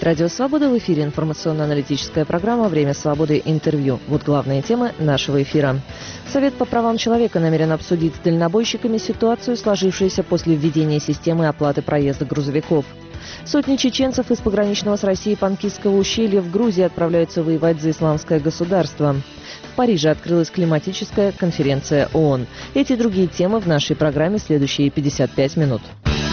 говорит Радио Свобода. В эфире информационно-аналитическая программа «Время свободы. Интервью». Вот главные темы нашего эфира. Совет по правам человека намерен обсудить с дальнобойщиками ситуацию, сложившуюся после введения системы оплаты проезда грузовиков. Сотни чеченцев из пограничного с Россией Панкистского ущелья в Грузии отправляются воевать за исламское государство. В Париже открылась климатическая конференция ООН. Эти и другие темы в нашей программе следующие 55 минут.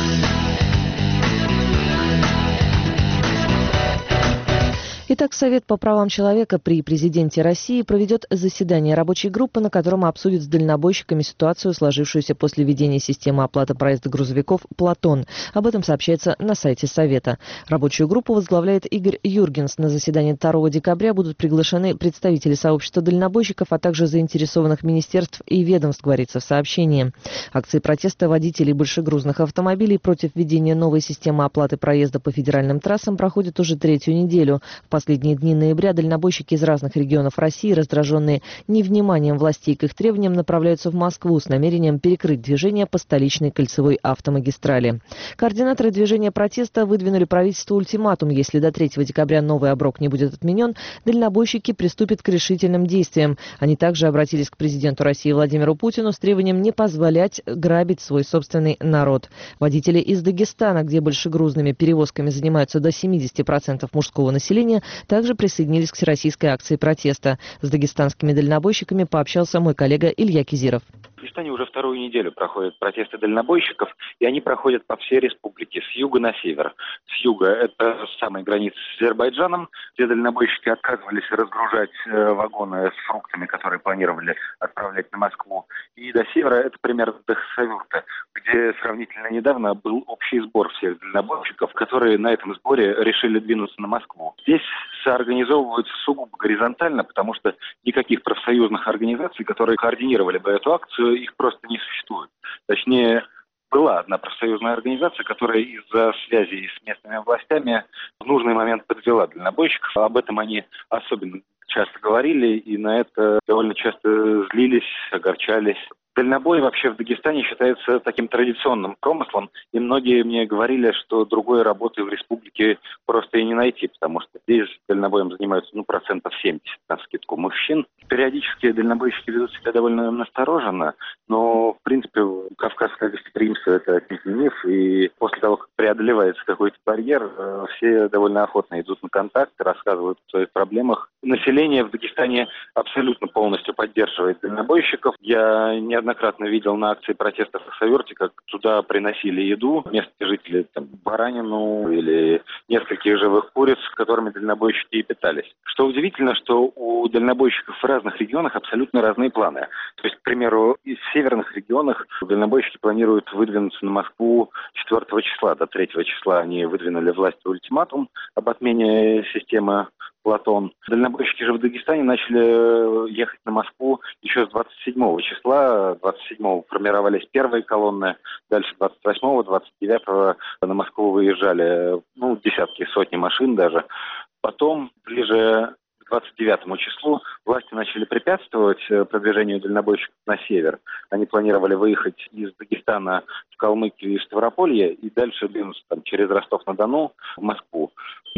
Итак, Совет по правам человека при президенте России проведет заседание рабочей группы, на котором обсудит с дальнобойщиками ситуацию, сложившуюся после введения системы оплаты проезда грузовиков «Платон». Об этом сообщается на сайте Совета. Рабочую группу возглавляет Игорь Юргенс. На заседание 2 декабря будут приглашены представители сообщества дальнобойщиков, а также заинтересованных министерств и ведомств, говорится в сообщении. Акции протеста водителей большегрузных автомобилей против введения новой системы оплаты проезда по федеральным трассам проходят уже 3-ю неделю. В последние дни ноября дальнобойщики из разных регионов России, раздраженные невниманием властей к их требованиям, направляются в Москву с намерением перекрыть движение по столичной кольцевой автомагистрали. Координаторы движения протеста выдвинули правительству ультиматум: если до 3 декабря новый оброк не будет отменен, дальнобойщики приступят к решительным действиям. Они также обратились к президенту России Владимиру Путину с требованием не позволять грабить свой собственный народ. Водители из Дагестана, где большегрузными перевозками занимаются до 70% мужского населения, также присоединились к всероссийской акции протеста. С дагестанскими дальнобойщиками пообщался мой коллега Илья Кизиров. В Дагестане уже 2-ю неделю проходят протесты дальнобойщиков, и они проходят по всей республике, с юга на север. С юга это с самой границы с Азербайджаном, где дальнобойщики отказывались разгружать вагоны с фруктами, которые планировали отправлять на Москву. И до севера это примерно до Хасавюрта, где сравнительно недавно был общий сбор всех дальнобойщиков, которые на этом сборе решили двинуться на Москву. Здесь соорганизовываются сугубо горизонтально, потому что никаких профсоюзных организаций, которые координировали бы эту акцию, их просто не существует. Точнее, была одна профсоюзная организация, которая из-за связи с местными властями в нужный момент подвела дальнобойщиков. Об этом они особенно часто говорили, и на это довольно часто злились, огорчались. Дальнобой вообще в Дагестане считается таким традиционным промыслом, и многие мне говорили, что другой работы в республике просто и не найти, потому что здесь дальнобоем занимаются 70% навскидку мужчин. Периодически дальнобойщики ведут себя довольно настороженно, но, в принципе, кавказское гостеприимство – это отнюдь не миф, и после того, как преодолевается какой-то барьер, все довольно охотно идут на контакт, рассказывают о своих проблемах. Население в Дагестане абсолютно полностью поддерживает дальнобойщиков. Я неоднократно видел на акции протеста в Хасавюрте, как туда приносили еду местные жители, баранину или нескольких живых куриц, которыми дальнобойщики и питались. Что удивительно, что у дальнобойщиков в разных регионах абсолютно разные планы. То есть, к примеру, в северных регионах дальнобойщики планируют выдвинуться на Москву 4 числа. До 3 числа они выдвинули власти ультиматум об отмене системы «Платон». Дальнобойщики же в Дагестане начали ехать на Москву еще с 27 числа. 27-го формировались первые колонны, дальше 28-го, 29-го на Москву выезжали десятки, сотни машин даже. Потом, ближе к 29 числу, власти начали препятствовать продвижению дальнобойщиков на север. Они планировали выехать из Дагестана в Калмыкию и Ставрополье и дальше двинуться через Ростов-на-Дону в Москву.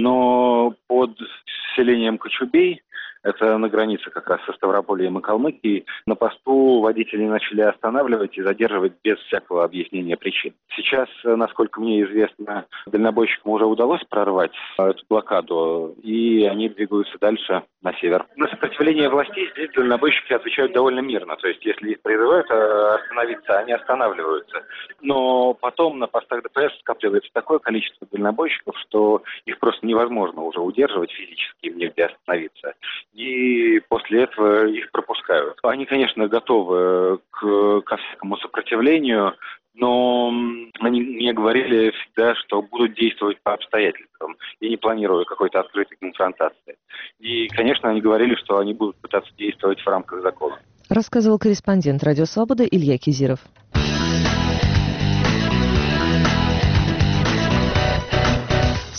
Но под селением Кочубей, это на границе как раз со Ставропольем и Калмыкией, на посту водители начали останавливать и задерживать без всякого объяснения причин. Сейчас, насколько мне известно, дальнобойщикам уже удалось прорвать эту блокаду, и они двигаются дальше на север. На сопротивление властей здесь дальнобойщики отвечают довольно мирно. То есть, если их призывают остановиться, они останавливаются. Но потом на постах ДПС скапливается такое количество дальнобойщиков, что их просто невозможно уже удерживать физически, им негде остановиться. И после этого их пропускают. Они, конечно, готовы ко всякому сопротивлению, но они мне говорили всегда, что будут действовать по обстоятельствам и не планируя какой-то открытой конфронтации. И, конечно, они говорили, что они будут пытаться действовать в рамках закона. Рассказывал корреспондент «Радио Свобода» Илья Кизиров.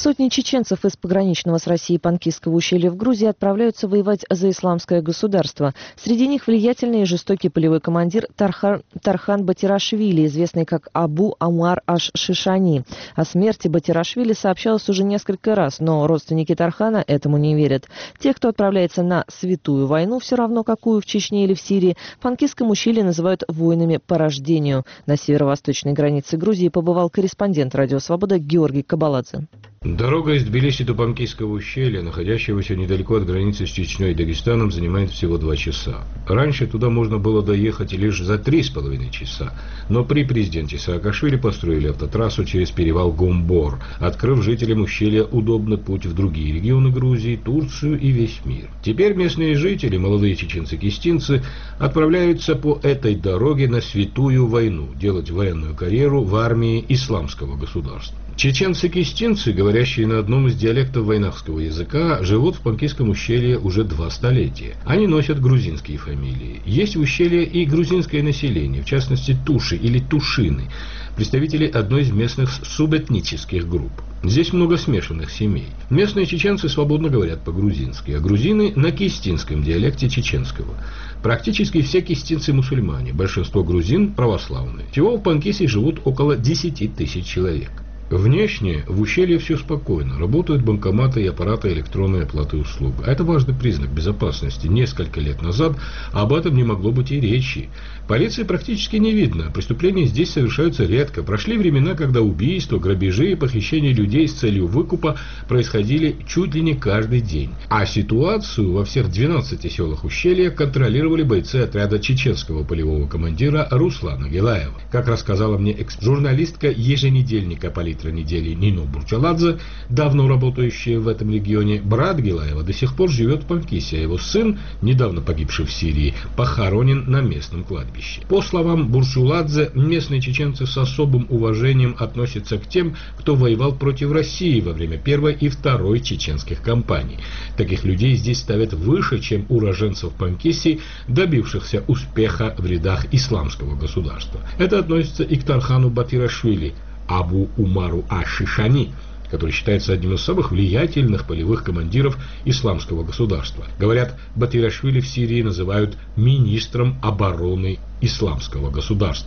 Сотни чеченцев из пограничного с Россией Панкисского ущелья в Грузии отправляются воевать за исламское государство. Среди них влиятельный и жестокий полевой командир Тархан Батирашвили, известный как Абу Амар аш-Шишани. О смерти Батирашвили сообщалось уже несколько раз, но родственники Тархана этому не верят. Тех, кто отправляется на святую войну, все равно какую в Чечне или в Сирии, в Панкисском ущелье называют воинами по рождению. На северо-восточной границе Грузии побывал корреспондент «Радио Свобода» Георгий Кабаладзе. Дорога из Тбилиси до Панкисского ущелья, находящегося недалеко от границы с Чечней и Дагестаном, занимает всего 2 часа. Раньше туда можно было доехать лишь за 3,5 часа, но при президенте Саакашвили построили автотрассу через перевал Гомбор, открыв жителям ущелья удобный путь в другие регионы Грузии, Турцию и весь мир. Теперь местные жители, молодые чеченцы-кистинцы, отправляются по этой дороге на святую войну, делать военную карьеру в армии исламского государства. Чеченцы-кистинцы, говорящие на одном из диалектов войнахского языка, живут в Панкисском ущелье уже 2 столетия. Они носят грузинские фамилии. Есть в ущелье и грузинское население, в частности туши или тушины, представители одной из местных субэтнических групп. Здесь много смешанных семей. Местные чеченцы свободно говорят по-грузински, а грузины на кистинском диалекте чеченского. Практически все кистинцы мусульмане, большинство грузин православные. Всего в Панкисе живут около 10 тысяч человек. Внешне в ущелье все спокойно. Работают банкоматы и аппараты электронной оплаты услуг. Это важный признак безопасности. Несколько лет назад об этом не могло быть и речи. Полиции практически не видно. Преступления здесь совершаются редко. Прошли времена, когда убийства, грабежи и похищения людей с целью выкупа происходили чуть ли не каждый день. А ситуацию во всех 12 селах ущелья контролировали бойцы отряда чеченского полевого командира Руслана Гилаева. Как рассказала мне журналистка еженедельника «Политра недели» Нино Бурчаладзе, давно работающая в этом регионе, брат Гилаева до сих пор живет в Панкисе, а его сын, недавно погибший в Сирии, похоронен на местном кладбище. По словам Бурчаладзе, местные чеченцы с особым уважением относятся к тем, кто воевал против России во время Первой и Второй чеченских кампаний. Таких людей здесь ставят выше, чем уроженцев Панкиси, добившихся успеха в рядах исламского государства. Это относится и к Тархану Батирашвили, Абу Умару аш-Шишани, который считается одним из самых влиятельных полевых командиров исламского государства. Говорят, Батирашвили в Сирии называют министром обороны исламского государства.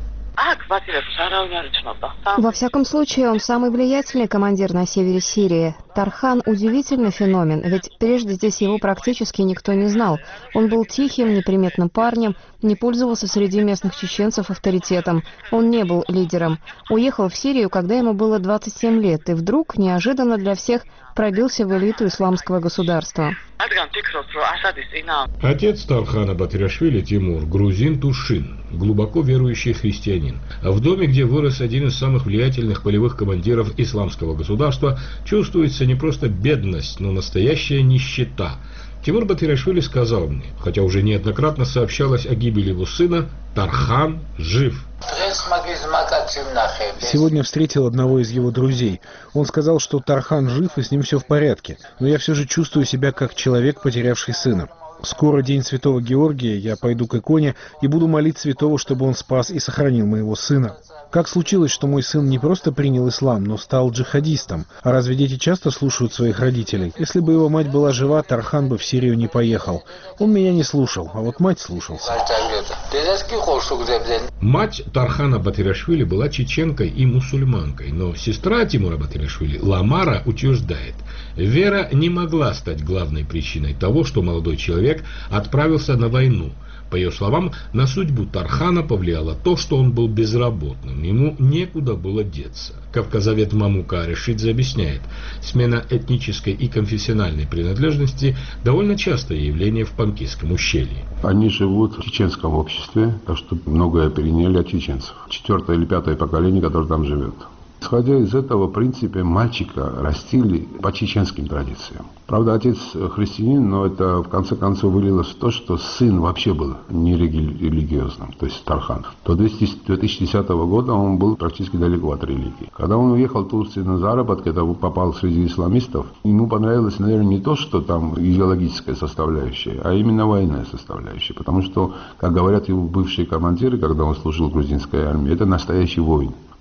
Во всяком случае, он самый влиятельный командир на севере Сирии. Тархан – удивительный феномен, ведь прежде здесь его практически никто не знал. Он был тихим, неприметным парнем, не пользовался среди местных чеченцев авторитетом. Он не был лидером. Уехал в Сирию, когда ему было 27 лет, и вдруг, неожиданно для всех, пробился в элиту исламского государства. Отец Тархана Батирашвили, Тимур, грузин Тушин, глубоко верующий христианин. В доме, где вырос один из самых влиятельных полевых командиров исламского государства, чувствуется не просто бедность, но настоящая нищета. Тимур Батирашвили сказал мне, хотя уже неоднократно сообщалось о гибели его сына, Тархан жив. Сегодня встретил одного из его друзей. Он сказал, что Тархан жив и с ним все в порядке, но я все же чувствую себя как человек, потерявший сына. Скоро день Святого Георгия, я пойду к иконе и буду молить Святого, чтобы он спас и сохранил моего сына. Как случилось, что мой сын не просто принял ислам, но стал джихадистом? А разве дети часто слушают своих родителей? Если бы его мать была жива, Тархан бы в Сирию не поехал. Он меня не слушал, а вот мать слушался. Мать Тархана Батирашвили была чеченкой и мусульманкой, но сестра Тимура Батирашвили, Ламара, утверждает, вера не могла стать главной причиной того, что молодой человек отправился на войну. По ее словам, на судьбу Тархана повлияло то, что он был безработным, ему некуда было деться. Кавказовед Мамука Решидзе объясняет, смена этнической и конфессиональной принадлежности довольно частое явление в Панкисском ущелье. Они живут в чеченском обществе, так что многое переняли от чеченцев. 4-е или 5-е поколение, которое там живет. Исходя из этого, в принципе, мальчика растили по чеченским традициям. Правда, отец христианин, но это в конце концов вылилось в то, что сын вообще был нерелигиозным, то есть Тархан. До 2010 года он был практически далеко от религии. Когда он уехал в Турцию на заработки, когда попал среди исламистов, ему понравилось, наверное, не то, что там идеологическая составляющая, а именно военная составляющая. Потому что, как говорят его бывшие командиры, когда он служил в грузинской армии, это настоящий воин.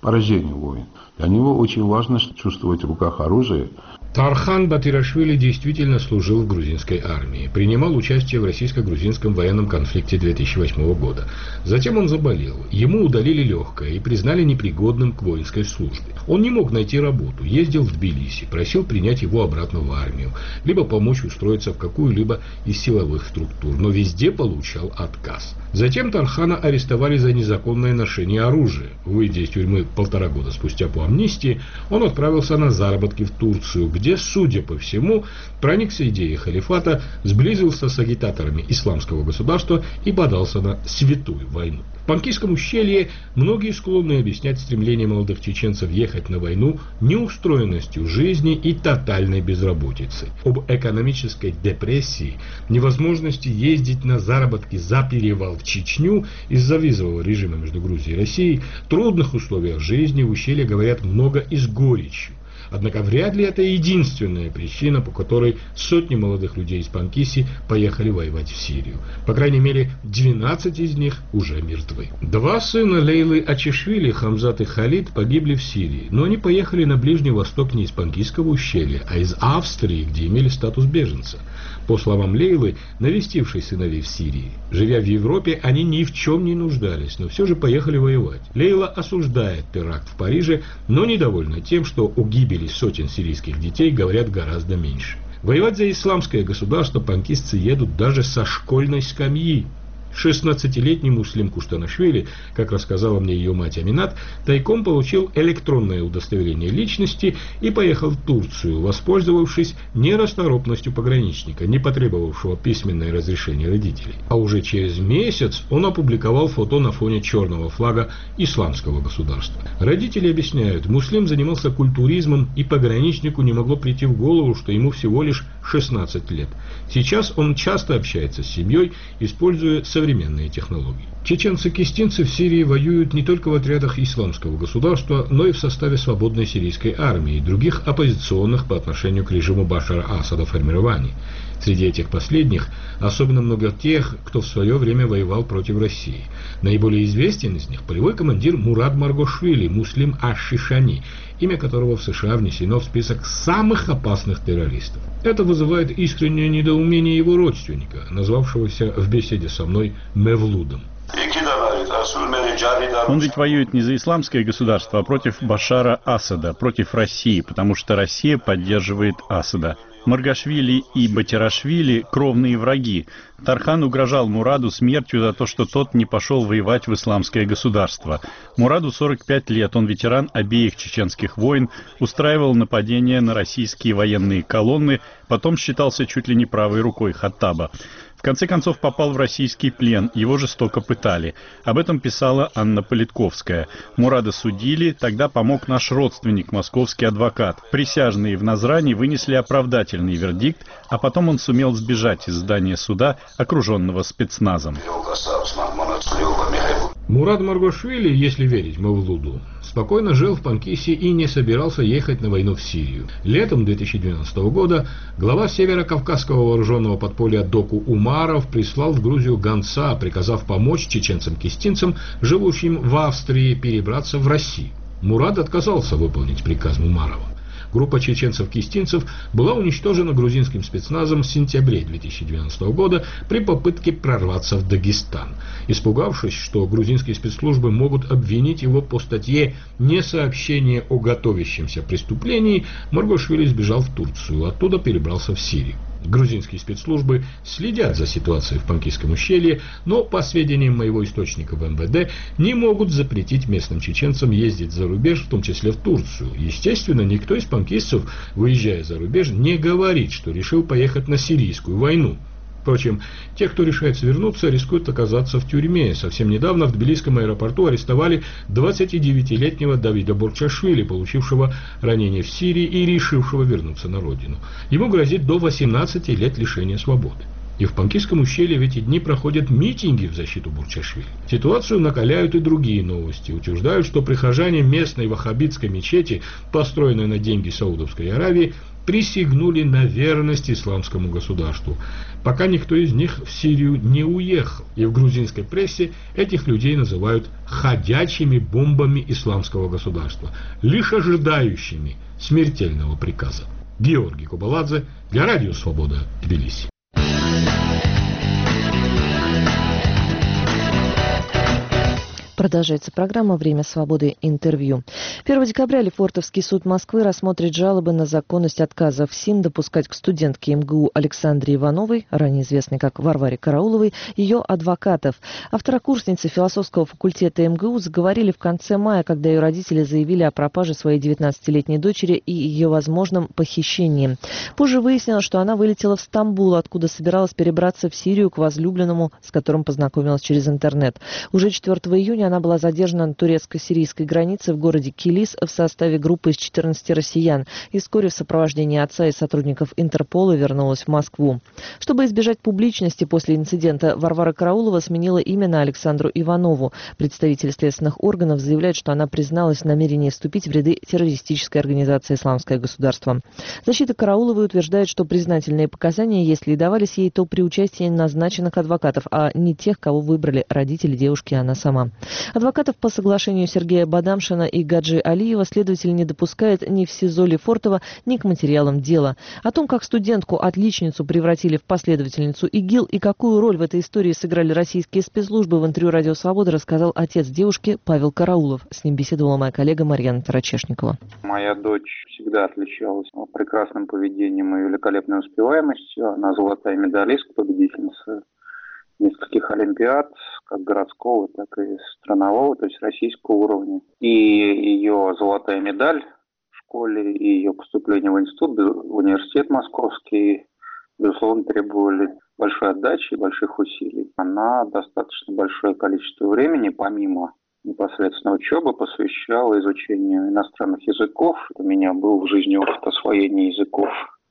поражению войн. Для него очень важно чувствовать в руках оружие. Тархан Батирашвили действительно служил в грузинской армии, принимал участие в российско-грузинском военном конфликте 2008 года. Затем он заболел, ему удалили легкое и признали непригодным к воинской службе. Он не мог найти работу, ездил в Тбилиси, просил принять его обратно в армию, либо помочь устроиться в какую-либо из силовых структур, но везде получал отказ. Затем Тархана арестовали за незаконное ношение оружия. Выйдя из тюрьмы 1,5 года спустя по амнистии, он отправился на заработки в Турцию, где, судя по всему, проникся идеей халифата, сблизился с агитаторами исламского государства и подался на святую войну. В Панкийском ущелье многие склонны объяснять стремление молодых чеченцев ехать на войну неустроенностью жизни и тотальной безработицей. Об экономической депрессии, невозможности ездить на заработки за перевал в Чечню из-за визового режима между Грузией и Россией, трудных условиях жизни в ущелье говорят много и с горечью. Однако вряд ли это единственная причина, по которой сотни молодых людей из Панкиси поехали воевать в Сирию. По крайней мере, 12 из них уже мертвы. 2 сына Лейлы Ачишвили, Хамзат и Халид, погибли в Сирии, но они поехали на Ближний Восток не из Панкийского ущелья, а из Австрии, где имели статус беженца. По словам Лейлы, навестившей сыновей в Сирии, живя в Европе, они ни в чем не нуждались, но все же поехали воевать. Лейла осуждает теракт в Париже, но недовольна тем, что о гибели сотен сирийских детей говорят гораздо меньше. Воевать за исламское государство панкистцы едут даже со школьной скамьи. 16-летний Муслим Куштанашвили, как рассказала мне ее мать Аминат, тайком получил электронное удостоверение личности и поехал в Турцию, воспользовавшись нерасторопностью пограничника, не потребовавшего письменное разрешение родителей. А уже через месяц он опубликовал фото на фоне черного флага исламского государства. Родители объясняют, Муслим занимался культуризмом, и пограничнику не могло прийти в голову, что ему всего лишь 16 лет. Сейчас он часто общается с семьей, используя современные технологии. Чеченцы-кистинцы в Сирии воюют не только в отрядах исламского государства, но и в составе свободной сирийской армии и других оппозиционных по отношению к режиму Башара Асада формирований. Среди этих последних особенно много тех, кто в свое время воевал против России. Наиболее известен из них полевой командир Мурад Маргошвили, Муслим Аш-Шишани, имя которого в США внесено в список самых опасных террористов. Это вызывает искреннее недоумение его родственника, назвавшегося в беседе со мной Мевлудом. Он ведь воюет не за исламское государство, а против Башара Асада, против России, потому что Россия поддерживает Асада. Маргашвили и Батирашвили – кровные враги. Тархан угрожал Мураду смертью за то, что тот не пошел воевать в исламское государство. Мураду 45 лет, он ветеран обеих чеченских войн, устраивал нападения на российские военные колонны, потом считался чуть ли не правой рукой Хаттаба. В конце концов попал в российский плен, его жестоко пытали. Об этом писала Анна Политковская. Мурада судили, тогда помог наш родственник, московский адвокат. Присяжные в Назрани вынесли оправдательный вердикт, а потом он сумел сбежать из здания суда, окруженного спецназом. Мурад Маргошвили, если верить Мавлуду, спокойно жил в Панкисе и не собирался ехать на войну в Сирию. Летом 2012 года глава северо-кавказского вооруженного подполья Доку Умаров прислал в Грузию гонца, приказав помочь чеченцам-кистинцам, живущим в Австрии, перебраться в Россию. Мурад отказался выполнить приказ Умарова. Группа чеченцев-кистинцев была уничтожена грузинским спецназом в сентябре 2012 года при попытке прорваться в Дагестан. Испугавшись, что грузинские спецслужбы могут обвинить его по статье «Несообщение о готовящемся преступлении», Маргошвили сбежал в Турцию, оттуда перебрался в Сирию. Грузинские спецслужбы следят за ситуацией в Панкийском ущелье, но, по сведениям моего источника в МВД, не могут запретить местным чеченцам ездить за рубеж, в том числе в Турцию. Естественно, никто из панкистцев, выезжая за рубеж, не говорит, что решил поехать на сирийскую войну. Впрочем, те, кто решается вернуться, рискуют оказаться в тюрьме. Совсем недавно в Тбилисском аэропорту арестовали 29-летнего Давида Борчашвили, получившего ранение в Сирии и решившего вернуться на родину. Ему грозит до 18 лет лишения свободы. И в Панкийском ущелье в эти дни проходят митинги в защиту Бурчашвили. Ситуацию накаляют и другие новости. Утверждают, что прихожане местной ваххабитской мечети, построенной на деньги Саудовской Аравии, присягнули на верность исламскому государству, пока никто из них в Сирию не уехал. И в грузинской прессе этих людей называют ходячими бомбами исламского государства, лишь ожидающими смертельного приказа. Георгий Кубаладзе для Радио Свобода, Тбилиси. Продолжается программа «Время свободы. Интервью». 1 декабря Лефортовский суд Москвы рассмотрит жалобы на законность отказа ФСИН допускать к студентке МГУ Александре Ивановой, ранее известной как Варваре Карауловой, ее адвокатов. А второкурсницы философского факультета МГУ заговорили в конце мая, когда ее родители заявили о пропаже своей 19-летней дочери и ее возможном похищении. Позже выяснилось, что она вылетела в Стамбул, откуда собиралась перебраться в Сирию к возлюбленному, с которым познакомилась через интернет. Уже 4 июня она была задержана на турецко-сирийской границе в городе Килис в составе группы из 14 россиян и вскоре в сопровождении отца и сотрудников Интерпола вернулась в Москву. Чтобы избежать публичности после инцидента, Варвара Караулова сменила имя на Александру Иванову. Представители следственных органов заявляют, что она призналась в намерении вступить в ряды террористической организации «Исламское государство». Защита Карауловой утверждает, что признательные показания, если и давались ей, то при участии назначенных адвокатов, а не тех, кого выбрали родители девушки и она сама. Адвокатов по соглашению Сергея Бадамшина и Гаджи Алиева следователь не допускает ни в СИЗО Лефортово, ни к материалам дела. О том, как студентку-отличницу превратили в последовательницу ИГИЛ и какую роль в этой истории сыграли российские спецслужбы, в интервью «Радио Свобода» рассказал отец девушки Павел Караулов. С ним беседовала моя коллега Марьяна Тарачешникова. Моя дочь всегда отличалась прекрасным поведением и великолепной успеваемостью. Она золотая медалистка, победительница нескольких олимпиад, как городского, так и странового, то есть российского уровня. И ее золотая медаль в школе, и ее поступление в институт, в университет московский, безусловно, требовали большой отдачи и больших усилий. Она достаточно большое количество времени, помимо непосредственно учебы, посвящала изучению иностранных языков. У меня был в жизни опыт освоения языков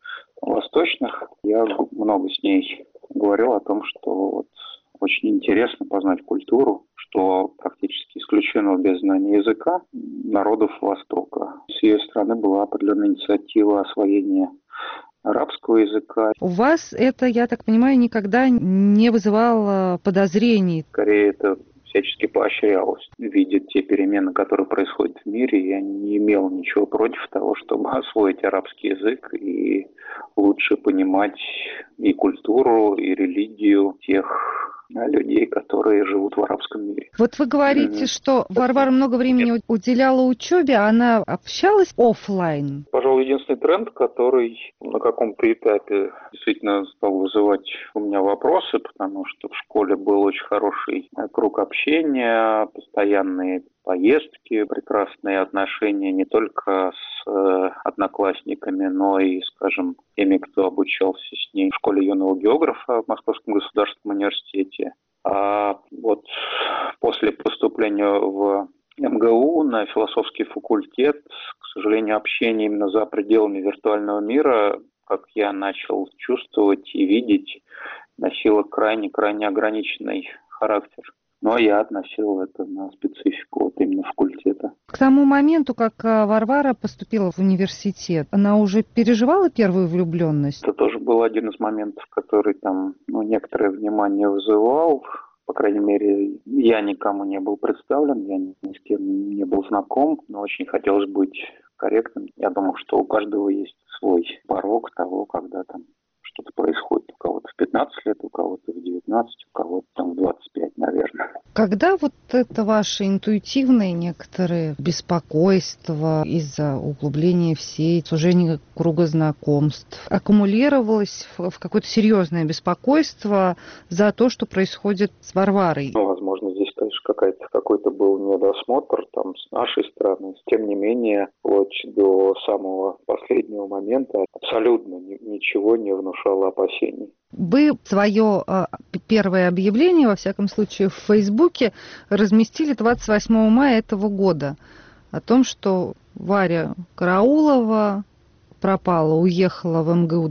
восточных. Я много с ней говорил о том, что очень интересно познать культуру, что практически исключено без знания языка народов Востока. С ее стороны была определенная инициатива освоения арабского языка. У вас это, я так понимаю, никогда не вызывало подозрений? Скорее, это всячески поощрялось. Видя те перемены, которые происходят в мире, я не имел ничего против того, чтобы освоить арабский язык и лучше понимать и культуру, и религию тех людей, которые живут в арабском мире. Вот вы говорите, что Варвара много времени уделяла учебе, а она общалась офлайн? Пожалуй, единственный тренд, который на каком-то этапе действительно стал вызывать у меня вопросы, потому что в школе был очень хороший круг общения, постоянные поездки, прекрасные отношения не только с одноклассниками, но и, скажем, теми, кто обучался с ней в школе юного географа в Московском государственном университете. А вот после поступления в МГУ на философский факультет, к сожалению, общение именно за пределами виртуального мира, как я начал чувствовать и видеть, носило крайне ограниченный характер. Но я относил это на специфику именно факультета. К тому моменту, как Варвара поступила в университет, она уже переживала первую влюбленность? Это тоже был один из моментов, который там некоторое внимание вызывал. По крайней мере, я никому не был представлен, я ни с кем не был знаком, но очень хотелось быть корректным. Я думаю, что у каждого есть свой порог того, когда там что-то происходит. У кого-то в 15 лет, у кого-то в 19, у кого-то там в 25, наверное. Когда вот это ваше интуитивное некоторые беспокойство из-за углубления в сеть, сужения круга знакомств, аккумулировалось в какое-то серьезное беспокойство за то, что происходит с Варварой? Возможно, здесь, конечно, какой-то был недосмотр там с нашей стороны. Тем не менее, вплоть до самого последнего момента абсолютно ничего не внушало опасений. Вы свое первое объявление, во всяком случае, в Фейсбуке разместили 28 мая этого года о том, что Варя Караулова пропала, уехала в МГУ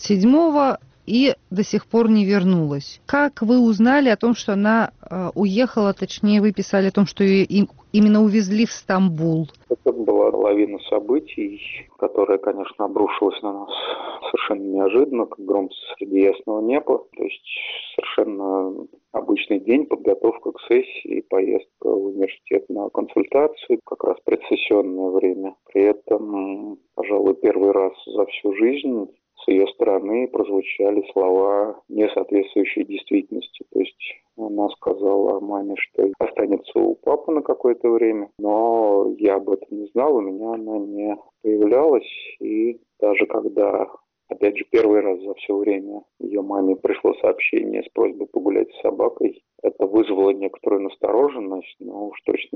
27-го и до сих пор не вернулась. Как вы узнали о том, что она уехала, точнее, вы писали о том, что ее именно увезли в Стамбул? Это была была лавина событий, которая, конечно, обрушилась на нас совершенно неожиданно, как гром среди ясного неба. То есть совершенно обычный день, подготовка к сессии, поездка в университет на консультацию, как раз предсессионное время. При этом, пожалуй, первый раз за всю жизнь с ее стороны прозвучали слова, не соответствующие действительности. То есть она сказала маме, что останется у папы на какое-то время, но я об этом не знал, у меня она не появлялась. И даже когда, опять же, первый раз за все время ее маме пришло сообщение с просьбой погулять с собакой, это вызвало некоторую настороженность, но уж точно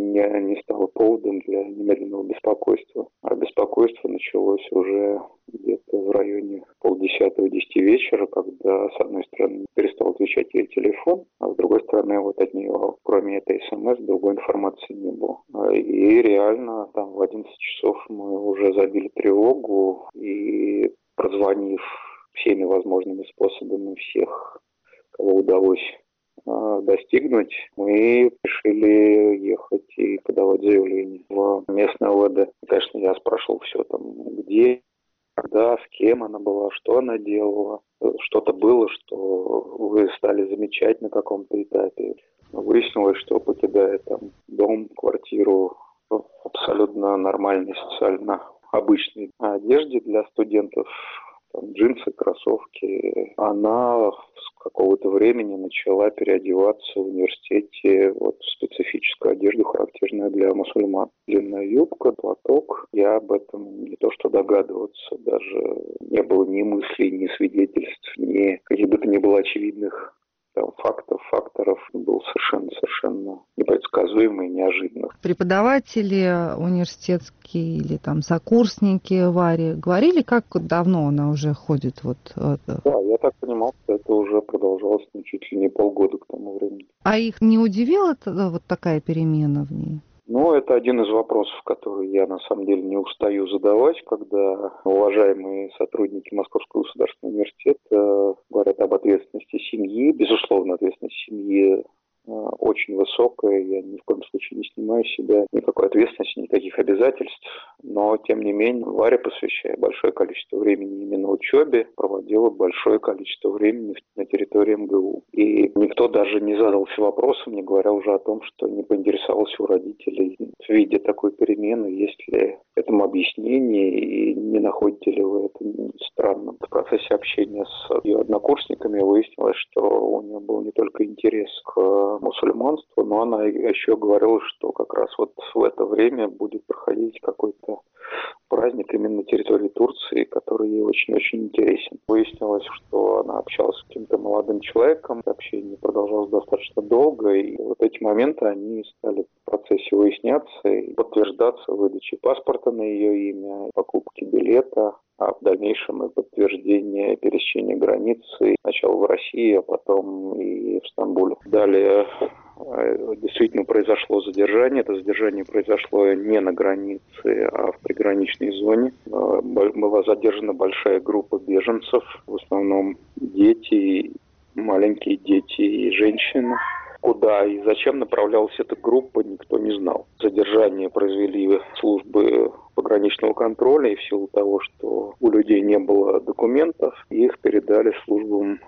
не стало поводом для немедленного беспокойства. А беспокойство началось уже где-то в районе 9:30-10 вечера, когда, с одной стороны, перестал отвечать ей телефон, а с другой стороны, вот от нее, кроме этой СМС, другой информации не было. И реально, там в 11 часов мы уже забили тревогу и, прозвонив всеми возможными способами всех, кого удалось достигнуть, мы решили ехать и подавать заявление в местное ОВД. Конечно, я спрашивал все там, где, когда, с кем она была, что она делала. Что-то было, что вы стали замечать на каком-то этапе. Выяснилось, что покидая там дом, квартиру в абсолютно нормальной, социально обычной одежде для студентов, там, джинсы, кроссовки, она с какого-то времени начала переодеваться в университете в специфическую одежду, характерную для мусульман. Длинная юбка, платок. Я об этом не то что догадываться, даже не было ни мыслей, ни свидетельств, ни каких бы то ни было очевидных там, факторов. Был совершенно непредсказуемый и неожиданный. Преподаватели университетские или там сокурсники Варе говорили, как давно она уже ходит? Да, я так понимал, что это уже продолжалось чуть ли не полгода к тому времени. А их не удивила вот такая перемена в ней? Ну, это один из вопросов, которые я на самом деле не устаю задавать, когда уважаемые сотрудники Московского государственного университета говорят об ответственности семьи. Безусловно, ответственность семьи очень высокая, я ни в коем случае не снимаю с себя никакой ответственности, никаких обязательств, но, тем не менее, Варя, посвящая большое количество времени именно учебе, проводила большое количество времени на территории МГУ. И никто даже не задался вопросом, не говоря уже о том, что не поинтересовался у родителей, видя такой перемены, есть ли этому объяснение, и не находите ли вы это странным. В процессе общения с ее однокурсниками выяснилось, что у нее был не только интерес к мусульманству, но она еще говорила, что как раз вот в это время будет проходить какой-то праздник именно на территории Турции, который ей очень-очень интересен. Выяснилось, что она общалась с каким-то молодым человеком, общение продолжалось достаточно долго, и вот эти моменты, они стали в процессе выясняться и подтверждаться выдачей паспорта на ее имя, покупки билета, а в дальнейшем и подтверждение пересечения границы сначала в России, а потом и в Стамбуле. Далее действительно произошло задержание. Это задержание произошло не на границе, а в приграничной зоне. Была задержана большая группа беженцев, в основном дети, маленькие дети и женщины. Куда и зачем направлялась эта группа, никто не знал. Задержание произвели службы пограничного контроля, и в силу того, что у людей не было документов, их передали службам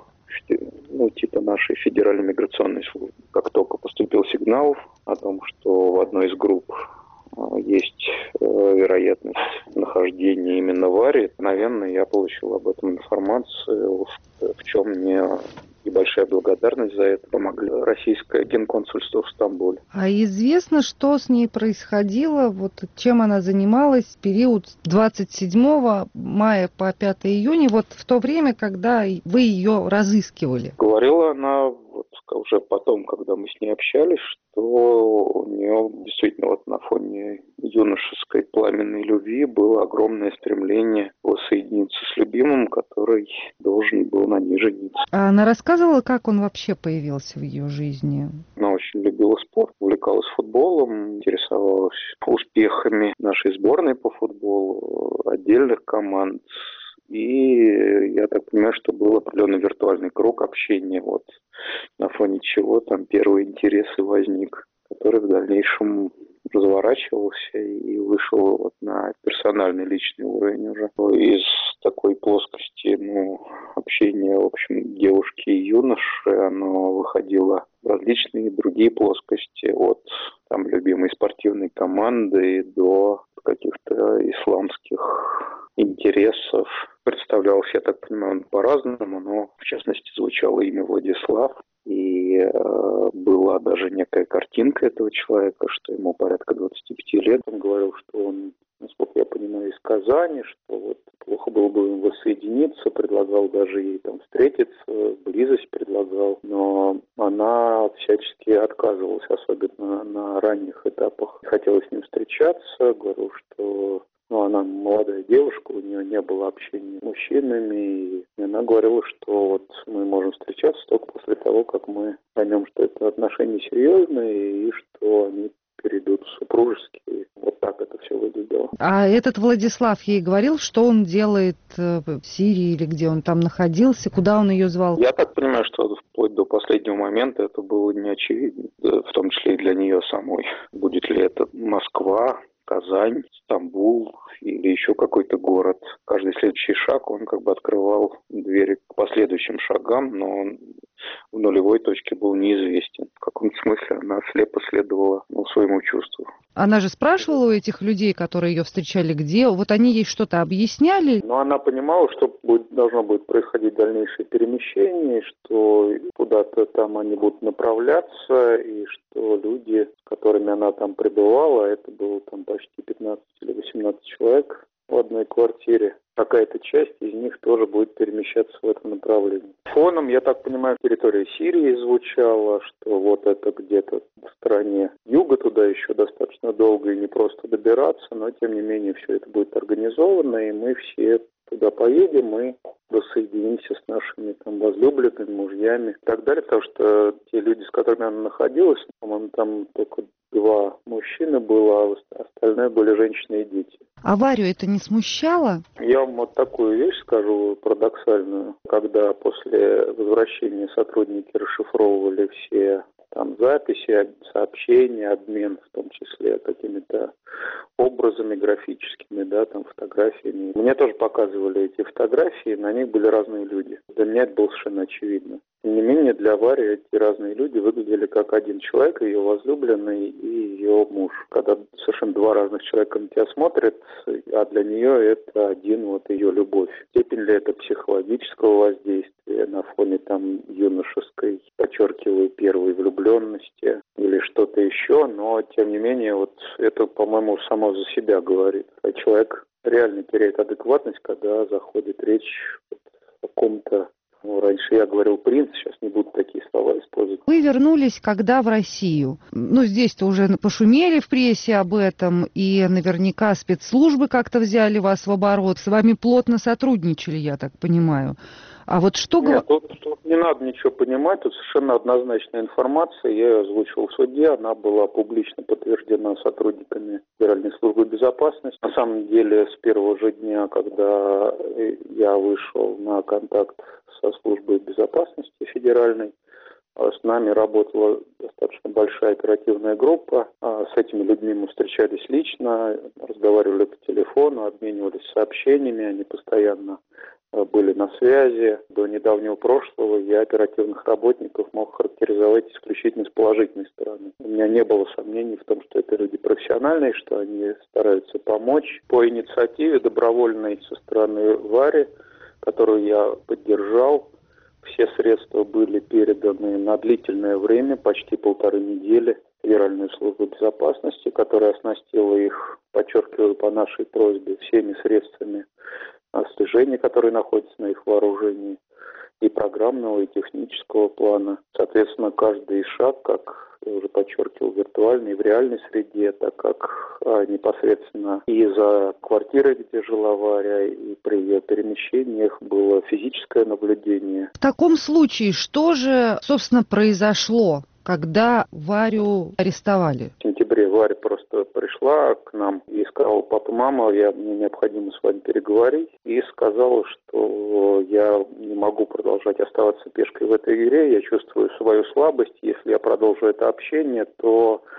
типа нашей Федеральной миграционной службы. Как только поступил сигнал о том, что в одной из групп есть вероятность нахождения именно Вари, мгновенно я получил об этом информацию, в чем мне и большая благодарность за это помогли российское генконсульство в Стамбуле. А известно, что с ней происходило, чем она занималась в период с 27 мая по 5 июня, в то время, когда вы ее разыскивали? Говорила она уже потом, когда мы с ней общались, что у нее действительно на фоне юношеской пламенной любви было огромное стремление воссоединиться с любимым, который должен был на ней жениться. А она рассказывала, как он вообще появился в ее жизни? Она очень любила спорт, увлекалась футболом, интересовалась успехами нашей сборной по футболу, отдельных команд. И я так понимаю, что был определенный виртуальный круг общения, на фоне чего там первый интерес и возник, который в дальнейшем разворачивался и вышел вот на персональный личный уровень уже. Из такой плоскости, общения, в общем, девушки и юноши, оно выходило в различные другие плоскости, от там любимой спортивной команды до каких-то исламских интересов. Представлялось, я так понимаю, по-разному, но в частности звучало имя Владислав. И была даже некая картинка этого человека, что ему порядка 25 лет. Он говорил, что он, насколько я понимаю, из Казани, что вот плохо было бы им воссоединиться, предлагал даже ей там встретиться, близость предлагал, но она всячески отказывалась, особенно на ранних этапах. Хотела с ним встречаться, говорил, что она молодая девушка, у нее не было общения с мужчинами, и она говорила, что вот мы можем встречаться только после того, как мы поймем, что это отношения серьезные и что они перейдут в супружеские. Вот так это все выглядело. А этот Владислав ей говорил, что он делает в Сирии или где он там находился, куда он ее звал? Я так понимаю, что вплоть до последнего момента это было не очевидно, в том числе и для нее самой. Будет ли это Москва, Казань, Стамбул или еще какой-то город. Каждый следующий шаг, он как бы открывал двери к последующим шагам, но он в нулевой точке был неизвестен. В каком-то смысле она слепо следовала своему чувству. Она же спрашивала у этих людей, которые ее встречали, где? Вот они ей что-то объясняли? Но она понимала, что должно будет происходить дальнейшее перемещение, что куда-то там они будут направляться, и что люди, с которыми она там пребывала, это было там почти 15 или 18 человек в одной квартире. Какая-то часть из них тоже будет перемещаться в этом направлении. Фоном, я так понимаю, территория Сирии звучала, что вот это где-то в стране юга, туда еще достаточно долго и не просто добираться, но тем не менее все это будет организовано, и мы все туда поедем и воссоединимся с нашими там возлюбленными, мужьями и так далее, потому что те люди, с которыми она находилась, по-моему, там только 2 мужчины было, а остальные были женщины и дети. А Варю это не смущало? Я вам вот такую вещь скажу парадоксальную. Когда после возвращения сотрудники расшифровывали все там записи, сообщения, обмен, в том числе какими-то образами графическими, там фотографиями. Мне тоже показывали эти фотографии, на них были разные люди. Для меня это было совершенно очевидно. Тем не менее, для Вари эти разные люди выглядели как один человек, ее возлюбленный и ее муж. Когда совершенно 2 разных человека на тебя смотрят, а для нее это один ее любовь. Степень ли это психологического воздействия на фоне там юношеской, подчеркиваю, первой влюбленности или что-то еще, но тем не менее это, по-моему, само за себя говорит. Человек реально теряет адекватность, когда заходит речь о каком-то. Раньше я говорил принц, сейчас не буду такие слова использовать. Вы вернулись когда в Россию? Здесь-то уже пошумели в прессе об этом, и наверняка спецслужбы как-то взяли вас в оборот. С вами плотно сотрудничали, я так понимаю. А вот что... Нет, тут не надо ничего понимать, тут совершенно однозначная информация. Я ее озвучил в суде, она была публично подтверждена сотрудниками Федеральной службы безопасности. На самом деле, с первого же дня, когда я вышел на контакт со службой безопасности федеральной, с нами работала достаточно большая оперативная группа. С этими людьми мы встречались лично, разговаривали по телефону, обменивались сообщениями, они постоянно были на связи. До недавнего прошлого я оперативных работников мог характеризовать исключительно с положительной стороны. У меня не было сомнений в том, что это люди профессиональные, что они стараются помочь. По инициативе добровольной со стороны Вари, которую я поддержал, все средства были переданы на длительное время, почти 1,5 недели, Федеральную службу безопасности, которая оснастила их, подчеркиваю, по нашей просьбе, всеми средствами слежения, которые находятся на их вооружении, и программного, и технического плана. Соответственно, каждый шаг, как я уже подчеркивал, в виртуальной и в реальной среде, так как непосредственно и за квартирой, где жила Варя, и при ее перемещениях было физическое наблюдение. В таком случае, что же, собственно, произошло, когда Варю арестовали? В сентябре Варя просто пришла к нам и сказала: папа, мама, мне необходимо с вами переговорить. И сказала, что я не могу продолжать оставаться пешкой в этой игре, я чувствую свою слабость. Если я продолжу это общение, то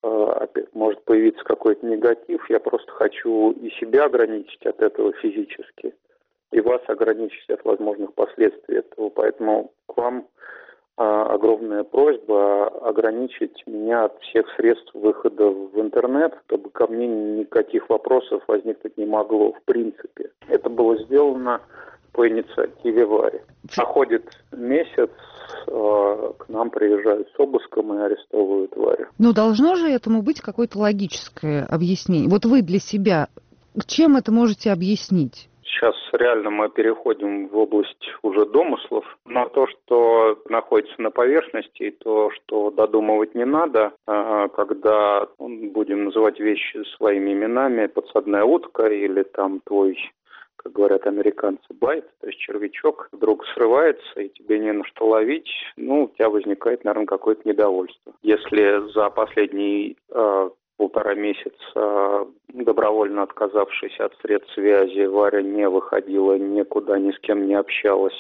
может появиться какой-то негатив. Я просто хочу и себя ограничить от этого физически, и вас ограничить от возможных последствий этого. Поэтому к вам огромная просьба ограничить меня от всех средств выхода в интернет, чтобы ко мне никаких вопросов возникнуть не могло в принципе. Это было сделано по инициативе Вари. Проходит месяц, к нам приезжают с обыском и арестовывают Варю. Но должно же этому быть какое-то логическое объяснение. Вот вы для себя чем это можете объяснить? Сейчас реально мы переходим в область уже домыслов, но то, что находится на поверхности, и то, что додумывать не надо, когда будем называть вещи своими именами, подсадная утка или там твой, как говорят американцы, байт, то есть червячок, вдруг срывается, и тебе не на что ловить, у тебя возникает, наверное, какое-то недовольство. Если за последний 1,5 месяца, добровольно отказавшись от средств связи, Варя не выходила никуда, ни с кем не общалась,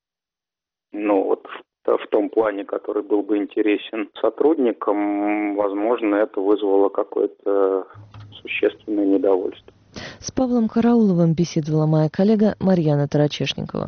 в том плане, который был бы интересен сотрудникам, возможно, это вызвало какое-то существенное недовольство. С Павлом Карауловым беседовала моя коллега Марьяна Тарачешникова.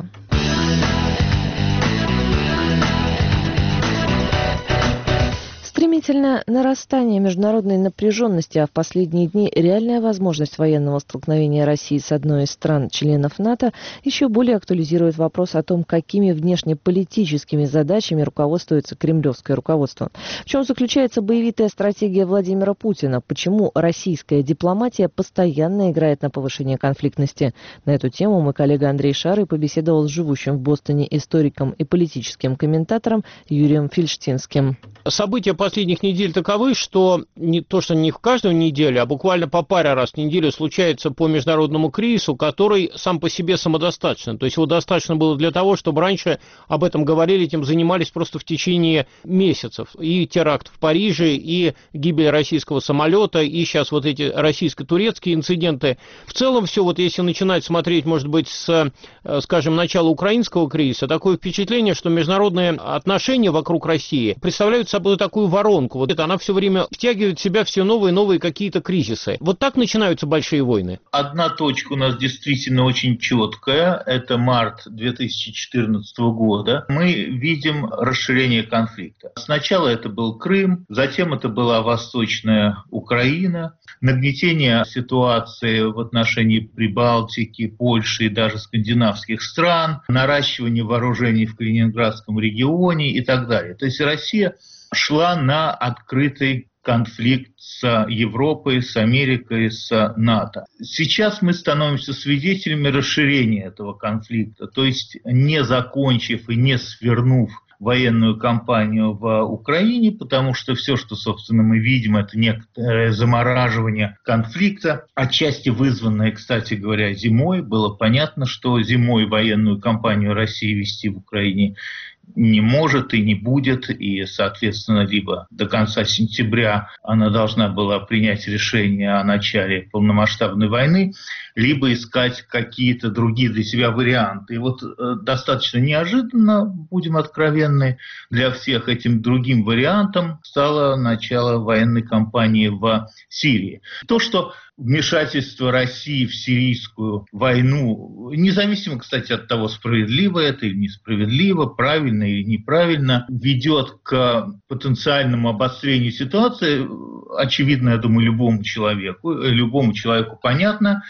Стремительное нарастание международной напряженности, а в последние дни реальная возможность военного столкновения России с одной из стран-членов НАТО еще более актуализирует вопрос о том, какими внешнеполитическими задачами руководствуется кремлевское руководство. В чем заключается боевитая стратегия Владимира Путина? Почему российская дипломатия постоянно играет на повышение конфликтности? На эту тему мой коллега Андрей Шарый побеседовал с живущим в Бостоне историком и политическим комментатором Юрием Фельштинским. События последних недель таковы, что не в каждую неделю, а буквально по паре раз в неделю случается по международному кризису, который сам по себе самодостаточен. То есть его достаточно было для того, чтобы раньше об этом говорили, этим занимались просто в течение месяцев. И теракт в Париже, и гибель российского самолета, и сейчас вот эти российско-турецкие инциденты. В целом все, если начинать смотреть, может быть, с, скажем, начала украинского кризиса, такое впечатление, что международные отношения вокруг России представляют собой такую воронку. Она все время втягивает в себя все новые и новые какие-то кризисы. Вот так начинаются большие войны. Одна точка у нас действительно очень четкая. Это март 2014 года. Мы видим расширение конфликта. Сначала это был Крым, затем это была Восточная Украина, нагнетение ситуации в отношении Прибалтики, Польши и даже скандинавских стран, наращивание вооружений в Калининградском регионе и так далее. То есть Россия шла на открытый конфликт с Европой, с Америкой, с НАТО. Сейчас мы становимся свидетелями расширения этого конфликта, то есть не закончив и не свернув военную кампанию в Украине, потому что все, что, собственно, мы видим, это некоторое замораживание конфликта, отчасти вызванное, кстати говоря, зимой. Было понятно, что зимой военную кампанию России вести в Украине не может и не будет, и, соответственно, либо до конца сентября она должна была принять решение о начале полномасштабной войны, либо искать какие-то другие для себя варианты. И достаточно неожиданно, будем откровенны, для всех этим другим вариантом стало начало военной кампании в Сирии. То, что вмешательство России в сирийскую войну, независимо, кстати, от того, справедливо это или несправедливо, правильно или неправильно, ведет к потенциальному обострению ситуации, очевидно, я думаю, любому человеку понятно,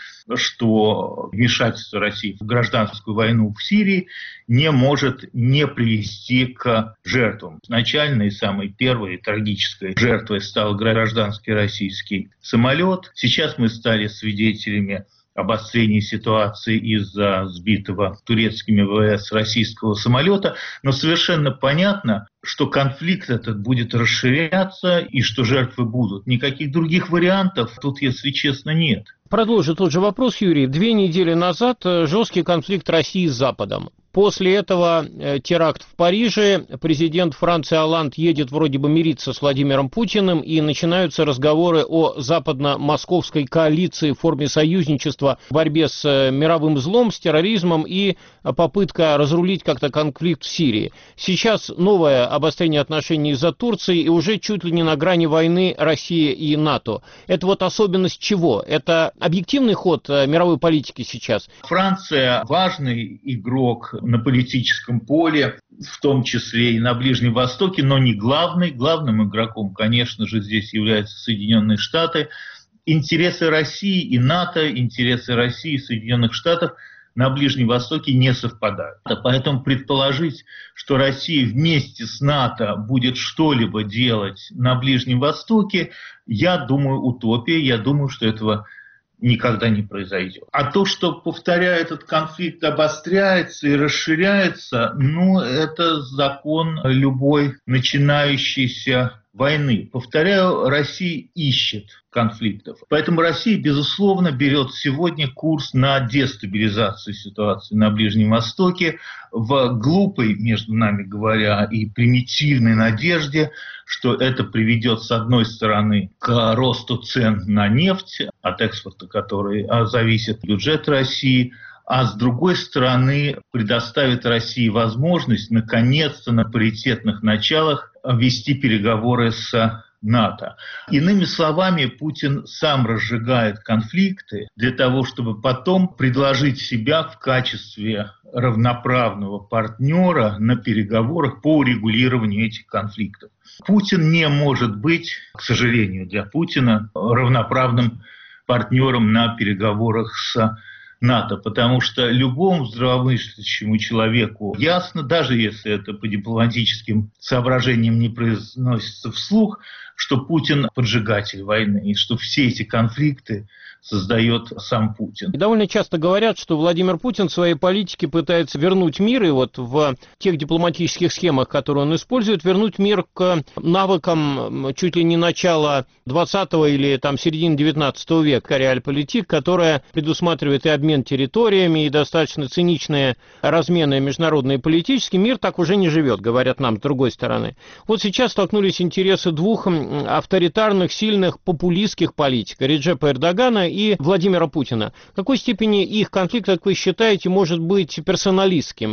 что вмешательство России в гражданскую войну в Сирии не может не привести к жертвам. Начальной, самой первой трагической жертвой стал гражданский российский самолет. Сейчас мы стали свидетелями обострения ситуации из-за сбитого турецкими ВВС российского самолета, но совершенно понятно, что конфликт этот будет расширяться и что жертвы будут. Никаких других вариантов тут, если честно, нет. Продолжу тот же вопрос, Юрий. 2 недели назад жесткий конфликт России с Западом. После этого теракт в Париже, президент Франции Олланд едет вроде бы мириться с Владимиром Путиным, и начинаются разговоры о западно-московской коалиции в форме союзничества в борьбе с мировым злом, с терроризмом и попытка разрулить как-то конфликт в Сирии. Сейчас новое обострение отношений из-за Турции и уже чуть ли не на грани войны России и НАТО. Это вот особенность чего? Это объективный ход мировой политики сейчас? Франция важный игрок на политическом поле, в том числе и на Ближнем Востоке, но не главный. Главным игроком, конечно же, здесь являются Соединенные Штаты. Интересы России и НАТО, интересы России и Соединенных Штатов на Ближнем Востоке не совпадают. Поэтому предположить, что Россия вместе с НАТО будет что-либо делать на Ближнем Востоке, я думаю, утопия. Я думаю, что этого никогда не произойдет. А то, что, повторяю, этот конфликт обостряется и расширяется, это закон любой начинающейся войны. Повторяю, Россия ищет конфликтов. Поэтому Россия, безусловно, берет сегодня курс на дестабилизацию ситуации на Ближнем Востоке в глупой, между нами говоря, и примитивной надежде, что это приведет, с одной стороны, к росту цен на нефть, от экспорта который зависит бюджет России, а с другой стороны предоставит России возможность наконец-то на паритетных началах вести переговоры с НАТО. Иными словами, Путин сам разжигает конфликты для того, чтобы потом предложить себя в качестве равноправного партнера на переговорах по урегулированию этих конфликтов. Путин не может быть, к сожалению для Путина, равноправным партнером на переговорах с НАТО, потому что любому здравомыслящему человеку ясно, даже если это по дипломатическим соображениям не произносится вслух, что Путин поджигатель войны, и что все эти конфликты создает сам Путин. И довольно часто говорят, что Владимир Путин в своей политике пытается вернуть мир, и вот в тех дипломатических схемах, которые он использует, вернуть мир к навыкам чуть ли не начала 20-го или там середины 19 века, реальполитик, которая предусматривает и обмен территориями, и достаточно циничные размены международные и политические. Мир так уже не живет, говорят нам с другой стороны. Вот сейчас столкнулись интересы двух авторитарных, сильных, популистских политиков, Реджепа Эрдогана и Владимира Путина. В какой степени их конфликт, как вы считаете, может быть персоналистским?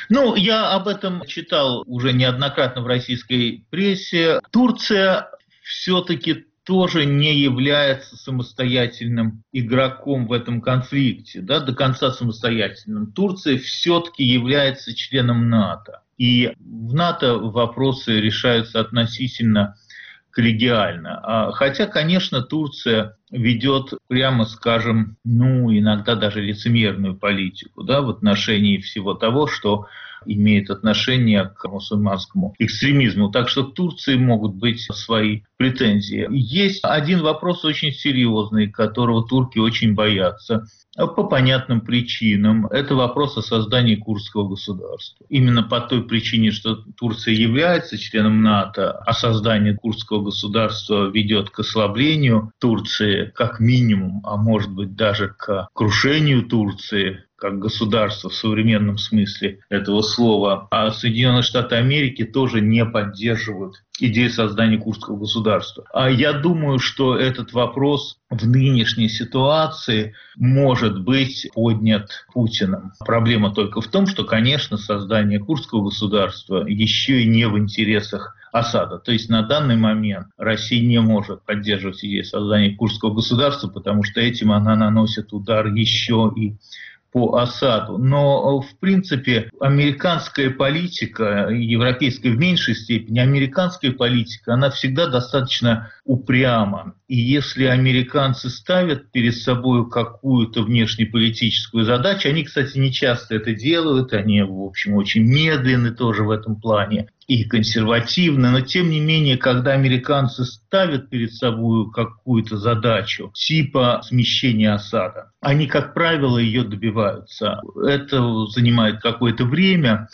Я об этом читал уже неоднократно в российской прессе. Турция все-таки тоже не является самостоятельным игроком в этом конфликте, до конца самостоятельным. Турция все-таки является членом НАТО. И в НАТО вопросы решаются относительно коллегиально. Хотя, конечно, Турция ведет, прямо скажем, иногда даже лицемерную политику, в отношении всего того, что имеет отношение к мусульманскому экстремизму. Так что в Турции могут быть свои претензии. Есть один вопрос очень серьезный, которого турки очень боятся. По понятным причинам. Это вопрос о создании курдского государства. Именно по той причине, что Турция является членом НАТО, а создание курдского государства ведет к ослаблению Турции, как минимум, а может быть даже к крушению Турции как государства в современном смысле этого слова, а Соединенные Штаты Америки тоже не поддерживают идею создания курдского государства. Я думаю, что этот вопрос в нынешней ситуации может быть поднят Путиным. Проблема только в том, что, конечно, создание курдского государства еще и не в интересах Асада. То есть на данный момент Россия не может поддерживать идею создания курдского государства, потому что этим она наносит удар еще и по Асаду. Но, в принципе, американская политика, европейская в меньшей степени, американская политика, она всегда достаточно упряма. И если американцы ставят перед собой какую-то внешнеполитическую задачу, они, кстати, не часто это делают, они, в общем, очень медленны тоже в этом плане и консервативны, но тем не менее, когда американцы ставят перед собой какую-то задачу типа смещения Асада, они, как правило, ее добиваются. Это занимает какое-то время,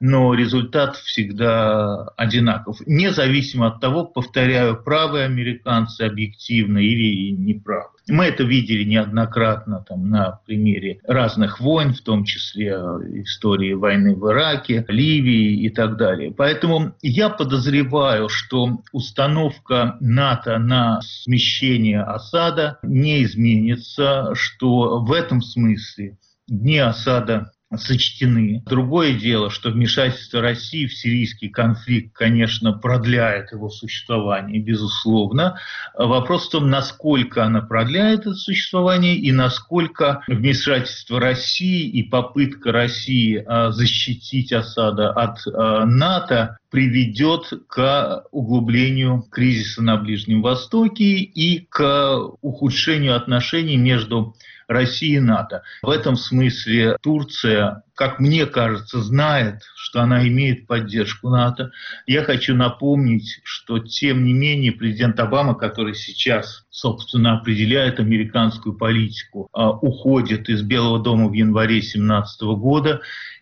но результат всегда одинаков. Независимо от того, повторяю, правы американцы объективно или неправы. Мы это видели неоднократно на примере разных войн, в том числе истории войны в Ираке, Ливии и так далее. Поэтому я подозреваю, что установка НАТО на смещение Асада не изменится, что в этом смысле дни Асада сочтены. Другое дело, что вмешательство России в сирийский конфликт, конечно, продляет его существование, безусловно. Вопрос в том, насколько она продляет это существование и насколько вмешательство России и попытка России защитить Асада от НАТО приведет к углублению кризиса на Ближнем Востоке и к ухудшению отношений между России и НАТО. В этом смысле Турция, как мне кажется, знает, что она имеет поддержку НАТО. Я хочу напомнить, что тем не менее президент Обама, который сейчас, собственно, определяет американскую политику, уходит из Белого дома в январе 2017 года.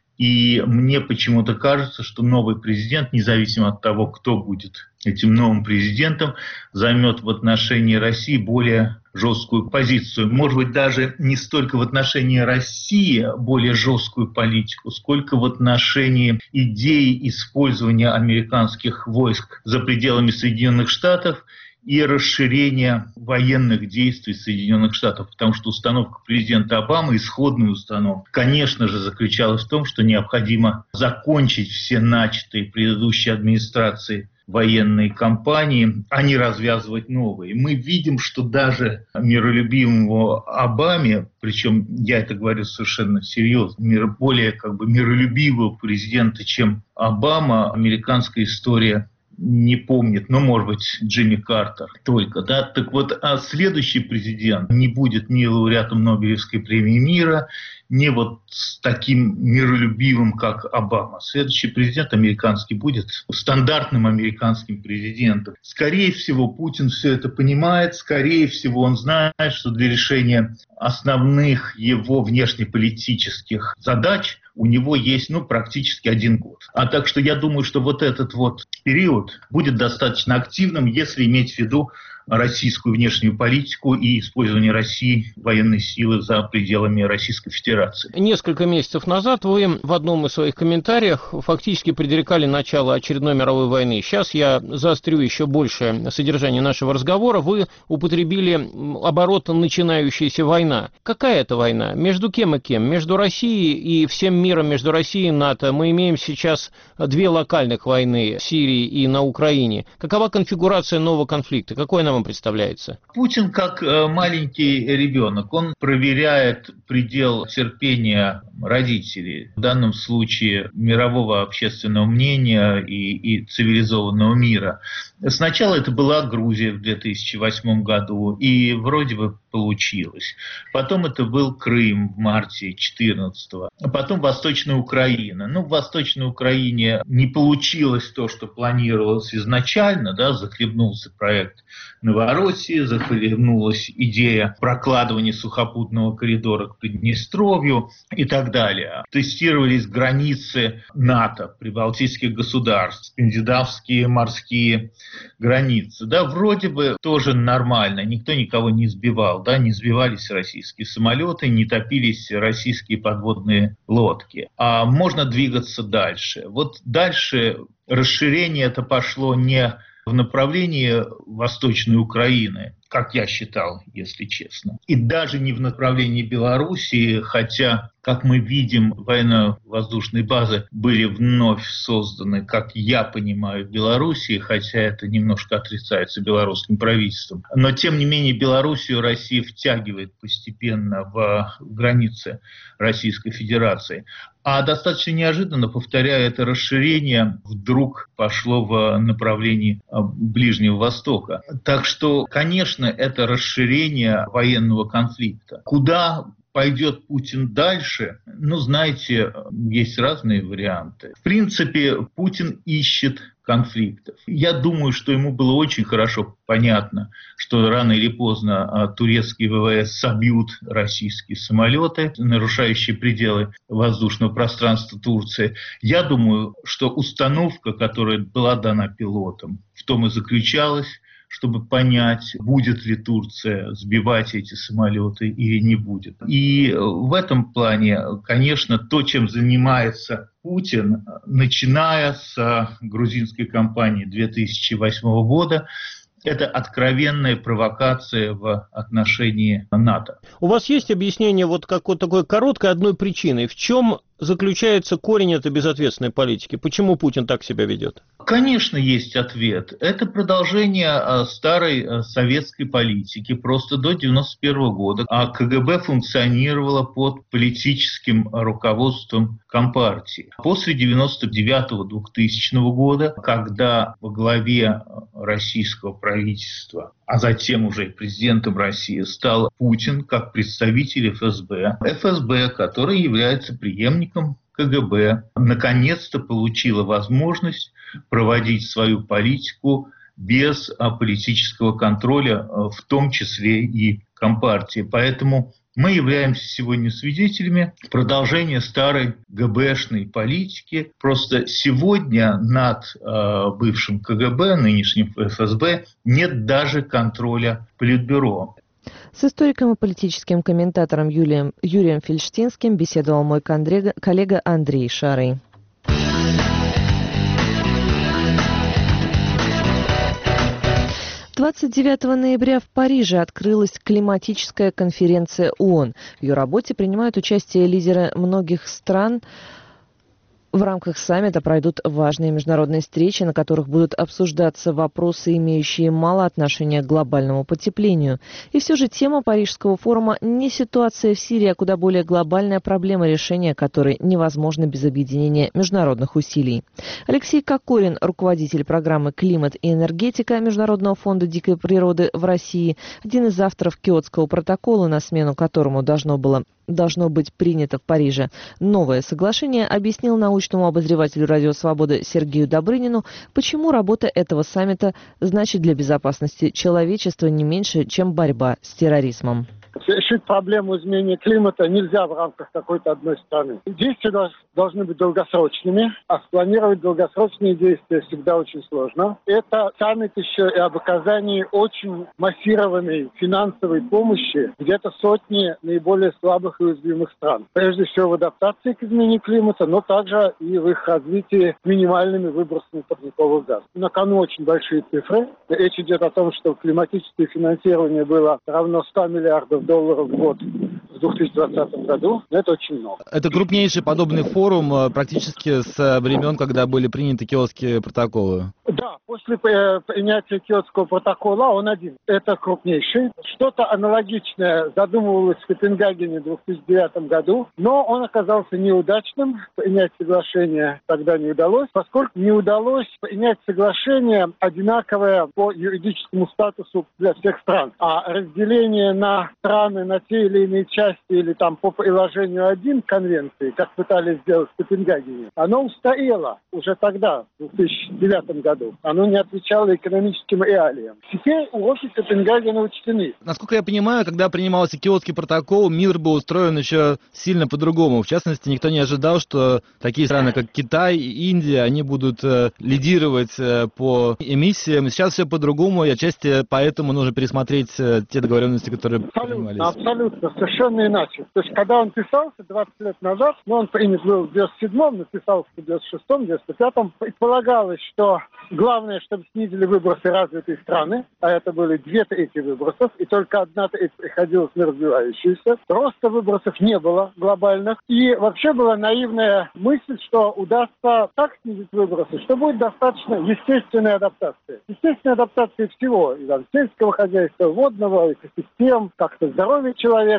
И мне почему-то кажется, что новый президент, независимо от того, кто будет этим новым президентом, займет в отношении России более жесткую позицию. Может быть, даже не столько в отношении России более жесткую политику, сколько в отношении идеи использования американских войск за пределами Соединенных Штатов и расширения военных действий Соединенных Штатов. Потому что установка президента Обамы, исходная установка, конечно же, заключалась в том, что необходимо закончить все начатые предыдущей администрацией военные кампании, а не развязывать новые. Мы видим, что даже миролюбивому Обаме, причем я это говорю совершенно серьезно, более миролюбивого президента, чем Обама, американская история не помнит, но, может быть, Джимми Картер только, да. Так вот, а следующий президент не будет ни лауреатом Нобелевской премии мира, не вот с таким миролюбивым, как Обама. Следующий президент американский будет стандартным американским президентом. Скорее всего, Путин все это понимает, скорее всего, он знает, что для решения основных его внешнеполитических задач у него есть практически 1 год. А так что я думаю, что вот этот период будет достаточно активным, если иметь в виду российскую внешнюю политику и использование России военной силы за пределами Российской Федерации. Несколько месяцев назад вы в одном из своих комментариев фактически предрекали начало очередной мировой войны. Сейчас я заострю еще больше содержание нашего разговора. Вы употребили оборот «начинающаяся война». Какая это война? Между кем и кем? Между Россией и всем миром, между Россией и НАТО. Мы имеем сейчас 2 локальных войны в Сирии и на Украине. Какова конфигурация нового конфликта? Какой нам представляется? Путин как маленький ребенок, он проверяет предел терпения родителей, в данном случае мирового общественного мнения и цивилизованного мира. Сначала это была Грузия в 2008 году, и вроде бы получилось. Потом это был Крым в марте 2014. А потом Восточная Украина. В Восточной Украине не получилось то, что планировалось изначально, да, захлебнулся проект Новороссии, захлебнулась идея прокладывания сухопутного коридора к Приднестровью и так далее. Тестировались границы НАТО, прибалтийских государств, скандинавские морские границы. Да, вроде бы тоже нормально, никто никого не сбивал, да, не сбивались российские самолеты, не топились российские подводные лодки. А можно двигаться дальше. Вот дальше расширение это пошло не в направлении Восточной Украины, как я считал, если честно. И даже не в направлении Белоруссии, хотя, как мы видим, военно-воздушные базы были вновь созданы, как я понимаю, в Белоруссии, хотя это немножко отрицается белорусским правительством. Но, тем не менее, Белоруссию Россия втягивает постепенно в границы Российской Федерации. А достаточно неожиданно, повторяю, это расширение вдруг пошло в направлении Ближнего Востока. Так что, конечно, это расширение военного конфликта. Куда пойдет Путин дальше? Знаете, есть разные варианты. В принципе, Путин ищет конфликтов. Я думаю, что ему было очень хорошо понятно, что рано или поздно турецкие ВВС собьют российские самолеты, нарушающие пределы воздушного пространства Турции. Я думаю, что установка, которая была дана пилотам, в том и заключалась, чтобы понять, будет ли Турция сбивать эти самолеты или не будет. И в этом плане, конечно, то, чем занимается Путин, начиная с грузинской кампании 2008 года, это откровенная провокация в отношении НАТО. У вас есть объяснение вот такой короткой одной причины? В чем заключается корень этой безответственной политики? Почему Путин так себя ведет? Конечно, есть ответ. Это продолжение старой советской политики. Просто до 1991 года КГБ функционировало под политическим руководством Компартии. После 1999-2000 года, когда во главе российского правительства, а затем уже и президентом России, стал Путин как представитель ФСБ. ФСБ, который является преемником КГБ, наконец-то получила возможность проводить свою политику без политического контроля, в том числе и Компартии. Поэтому мы являемся сегодня свидетелями продолжения старой ГБшной политики. Просто сегодня над бывшим КГБ, нынешним ФСБ, нет даже контроля Политбюро. С историком и политическим комментатором Юрием Фельштинским беседовал мой коллега Андрей Шарый. 29 ноября в Париже открылась климатическая конференция ООН. В ее работе принимают участие лидеры многих стран. В рамках саммита пройдут важные международные встречи, на которых будут обсуждаться вопросы, имеющие мало отношения к глобальному потеплению. И все же тема Парижского форума не ситуация в Сирии, а куда более глобальная проблема, решения которой невозможно без объединения международных усилий. Алексей Кокорин, руководитель программы «Климат и энергетика» Международного фонда дикой природы в России, один из авторов Киотского протокола, на смену которому должно быть принято в Париже новое соглашение, объяснил научному обозревателю «Радио Свобода» Сергею Добрынину, почему работа этого саммита значит для безопасности человечества не меньше, чем борьба с терроризмом. Решить проблему изменения климата нельзя в рамках какой-то одной страны. Действия должны быть долгосрочными, а спланировать долгосрочные действия всегда очень сложно. Это саммит еще и об оказании очень массированной финансовой помощи где-то сотни наиболее слабых и уязвимых стран. Прежде всего в адаптации к изменению климата, но также и в их развитии минимальными выбросами парниковых газов. На кону очень большие цифры. Речь идет о том, что климатическое финансирование было равно 100 миллиардов долларов в год в 2020 году. Это очень много. Это крупнейший подобный форум практически с времен, когда были приняты Киотские протоколы. Да, после принятия Киотского протокола он один. Это крупнейший. Что-то аналогичное задумывалось в Копенгагене в 2009 году, но он оказался неудачным. Принять соглашение тогда не удалось, поскольку не удалось принять соглашение одинаковое по юридическому статусу для всех стран. А разделение на страны, на те или иные части или там по приложению 1 конвенции, как пытались сделать в Копенгагене, оно устарело уже тогда, в 2009 году. Оно не отвечало экономическим реалиям. Теперь уроки Копенгагена учтены. Насколько я понимаю, когда принимался Киотский протокол, мир был устроен еще сильно по-другому. В частности, никто не ожидал, что такие страны, как Китай и Индия, они будут лидировать по эмиссиям. Сейчас все по-другому, и отчасти поэтому нужно пересмотреть те договоренности, которые принимались. Абсолютно, совершенно иначе. То есть, когда он писался 20 лет назад, он принят был в 97-м, написался в 96-м, 95-м, предполагалось, что главное, чтобы снизили выбросы развитые страны, а это были 2/3 выбросов, и только 1/3 приходилось на развивающиеся. Роста выбросов не было глобальных. И вообще была наивная мысль, что удастся так снизить выбросы, что будет достаточно естественной адаптации. Естественной адаптации всего, и там, сельского хозяйства, водного, экосистем, как-то здоровья человека, систем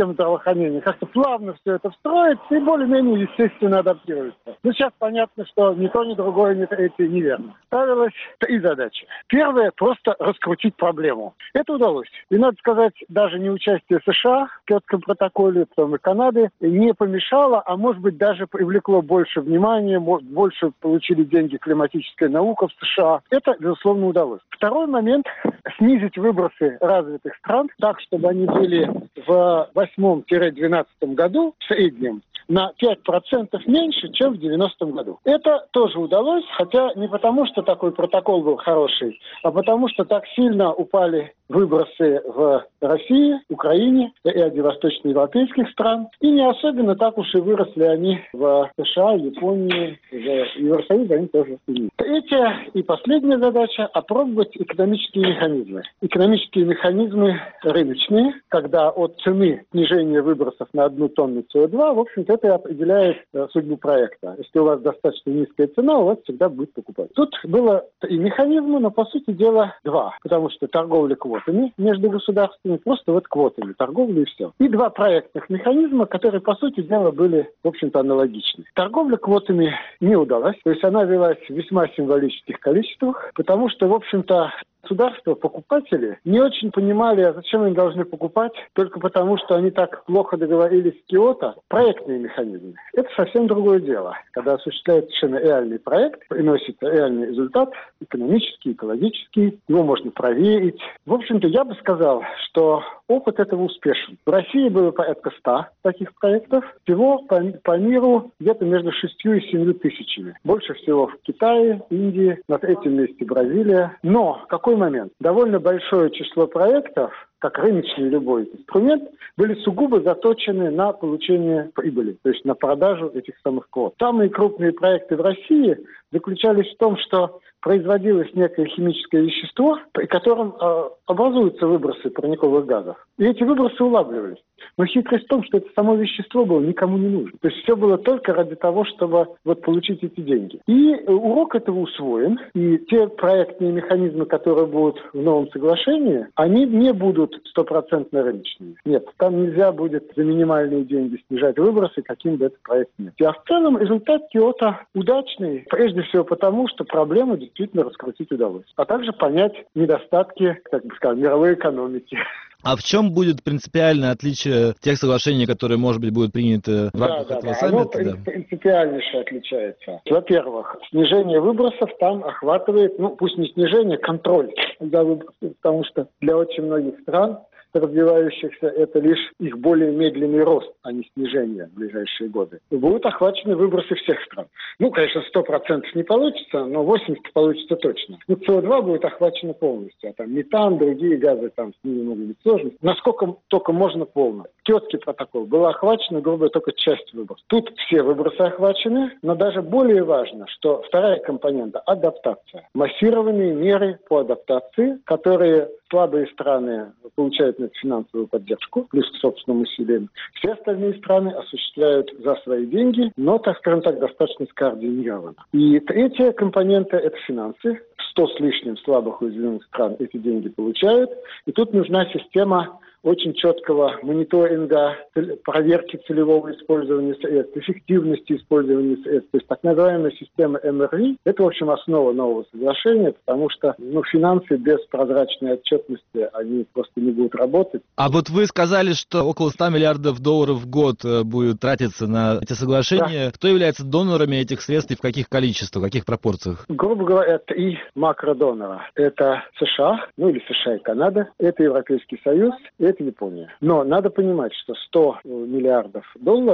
системы здравоохранения. Как-то плавно все это встроится и более-менее естественно адаптируется. Но сейчас понятно, что ни то, ни другое, ни третье неверно. Ставилось 3 задачи. Первая – просто раскрутить проблему. Это удалось. И, надо сказать, даже не участие США в Киотском протоколе, потом и Канады, не помешало, а может быть даже привлекло больше внимания, больше получили деньги климатическая наука в США. Это, безусловно, удалось. Второй момент – снизить выбросы развитых стран так, чтобы они были в 2008-2012 году в среднем на 5% меньше, чем в 90-м году. Это тоже удалось, хотя не потому, что такой протокол был хороший, а потому, что так сильно упали выбросы в России, Украине и ряде восточноевропейских стран. И не особенно так уж и выросли они в США, Японии, в Евросоюзе они тоже снизились. Третья и последняя задача – опробовать экономические механизмы. Экономические механизмы рыночные, когда от цены снижения выбросов на 1 тонну СО2, в общем-то, это и определяет судьбу проекта. Если у вас достаточно низкая цена, у вас всегда будет покупать. Тут было 3 механизма, но, по сути дела, 2. Потому что торговля квотами между государствами, просто вот квотами, торговля и все. И 2 проектных механизма, которые, по сути дела, были, в общем-то, аналогичны. Торговля квотами не удалась, то есть она велась в весьма символических количествах, потому что, в общем-то, государства, покупатели, не очень понимали, а зачем они должны покупать, только потому, что они так плохо договорились с Киото. Проектные механизмы. Это совсем другое дело. Когда осуществляется совершенно реальный проект, приносит реальный результат, экономический, экологический, его можно проверить. В общем-то, я бы сказал, что опыт этого успешен. В России было порядка 100 таких проектов. Всего по миру где-то между 6 и 7 тысячами. Больше всего в Китае, Индии, на 3-м месте Бразилия. Но какой момент? Довольно большое число проектов, как рыночный любой инструмент, были сугубо заточены на получение прибыли, то есть на продажу этих самых квот. Самые крупные проекты в России заключались в том, что производилось некое химическое вещество, при котором образуются выбросы парниковых газов. И эти выбросы улавливались. Но хитрость в том, что это само вещество было никому не нужно. То есть все было только ради того, чтобы вот получить эти деньги. И урок этого усвоен. И те проектные механизмы, которые будут в новом соглашении, они не будут 100% рыночными. Нет, там нельзя будет за минимальные деньги снижать выбросы, каким бы этот проект ни был. А в целом результат Киото удачный, прежде всего потому, что проблему действительно раскрутить удалось. А также понять недостатки, как бы сказать, мировой экономики. А в чем будет принципиальное отличие тех соглашений, которые, может быть, будут приняты в рамках этого саммита? Оно принципиальнейше отличается. Во-первых, снижение выбросов там охватывает, пусть не снижение, контроль за выбросами, потому что для очень многих стран развивающихся, это лишь их более медленный рост, а не снижение в ближайшие годы. И будут охвачены выбросы всех стран. Конечно, 100% не получится, но 80% получится точно. СО2 будет охвачено полностью, а там метан, другие газы, там с ними могут быть сложности. Насколько только можно полно. Киотский протокол была охвачена, грубо говоря, только часть выбросов. Тут все выбросы охвачены, но даже более важно, что вторая компонента – адаптация. Массированные меры по адаптации, которые слабые страны получают на это финансовую поддержку, плюс к собственным усилиям. Все остальные страны осуществляют за свои деньги, но, так скажем так, достаточно скоординированно. И третья компонента – это финансы. 100 с лишним слабых уязвимых стран эти деньги получают. И тут нужна система очень четкого мониторинга, проверки целевого использования средств, эффективности использования средств. То есть так называемая система МРВ – это, в общем, основа нового соглашения, потому что финансы без прозрачной отчетности, они просто не будут работать. А вот вы сказали, что около $100 миллиардов в год будет тратиться на эти соглашения. Да. Кто является донорами этих средств и в каких количествах, в каких пропорциях? Грубо говоря, 3 макродонора. Это США, или США и Канада, это Европейский Союз, это Япония. Но надо понимать, что $100 миллиардов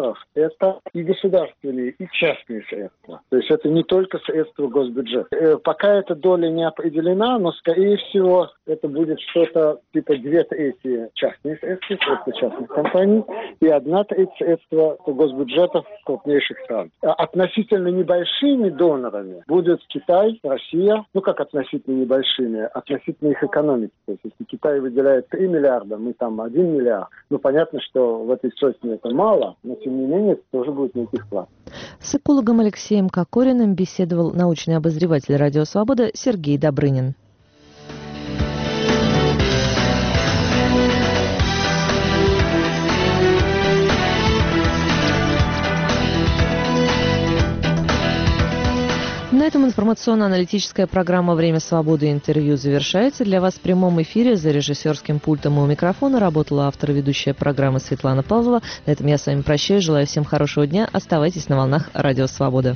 это и государственные, и частные средства. То есть это не только средства госбюджета. Пока эта доля не определена, но, скорее всего, это будет что-то типа 2/3 частные средства частных компаний, и 1/3 средства госбюджетов крупнейших стран. Относительно небольшими донорами будут Китай, Россия, как относительно небольшими, относительно их экономики. То есть если Китай выделяет 3 миллиарда, мы там 1 миллиард. Понятно, что в этой сотне это мало, но тем не менее это тоже будет некий вклад. С экологом Алексеем Кокориным беседовал научный обозреватель «Радио Свобода» Сергей Добрынин. Информационно-аналитическая программа «Время свободы» и интервью завершается. Для вас в прямом эфире за режиссерским пультом и у микрофона работала автор и ведущая программы Светлана Павлова. На этом я с вами прощаюсь. Желаю всем хорошего дня. Оставайтесь на волнах Радио Свобода.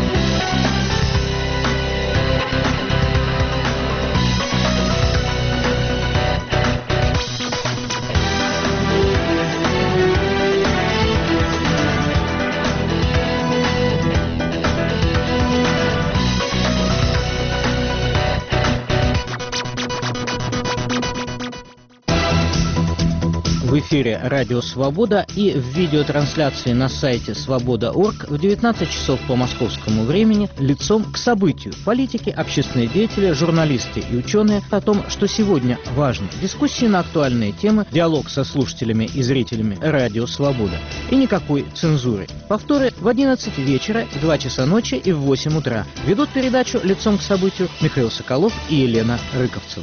В эфире «Радио Свобода» и в видеотрансляции на сайте свобода.орг в 19 часов по московскому времени лицом к событию. Политики, общественные деятели, журналисты и ученые о том, что сегодня важно. Дискуссии на актуальные темы, диалог со слушателями и зрителями «Радио Свобода». И никакой цензуры. Повторы в 11 вечера, в 2 часа ночи и в 8 утра. Ведут передачу лицом к событию Михаил Соколов и Елена Рыковцева.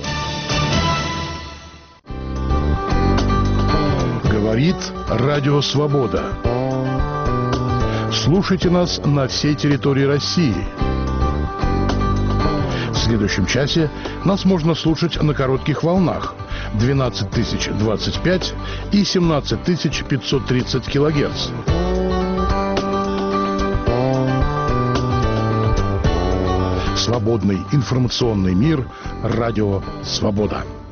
Говорит Радио Свобода. Слушайте нас на всей территории России. В следующем часе нас можно слушать на коротких волнах 12025 и 17530 килогерц. Свободный информационный мир. Радио Свобода.